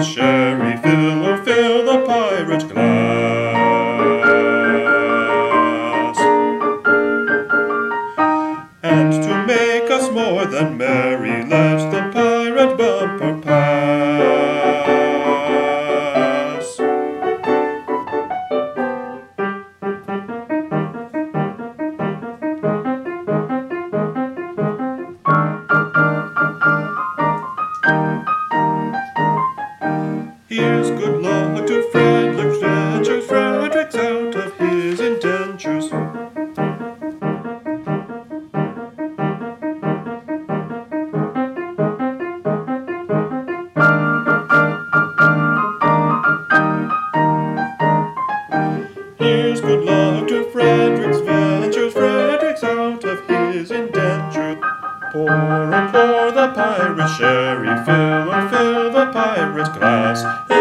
with sherry, fill, oh fill the pirate glass. And to make us more than merry, let the pirate bumper pass. Here's good luck to Frederick's ventures, Frederick's out of his indentures. Here's good luck to Frederick's ventures, Frederick's out of his indentures. Pour, oh pour the pirate sherry, fill, oh fill the pirate glass.